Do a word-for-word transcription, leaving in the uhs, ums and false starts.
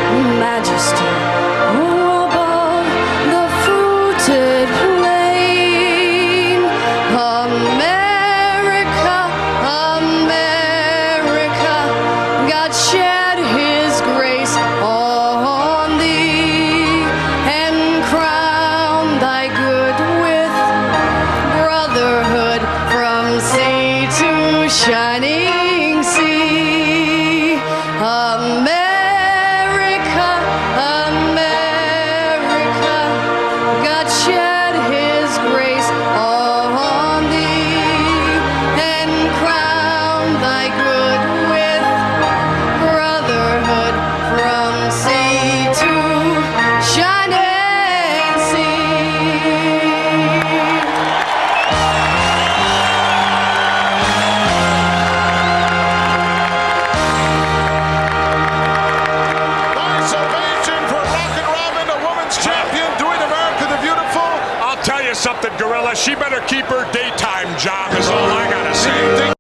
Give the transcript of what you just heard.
majesty. Oh, above the fruited plain, America, America, God shed his grace on thee, and crowned thy good with brotherhood from sea to shining sea. America, America, God shed his grace on thee, and crowned thy good with brotherhood from sea to shining sea. Nice ovation for Rockin' Robin, the women's champion, doing America the Beautiful. I'll tell you something, Gorilla. She better keep her daytime job, is all I gotta say.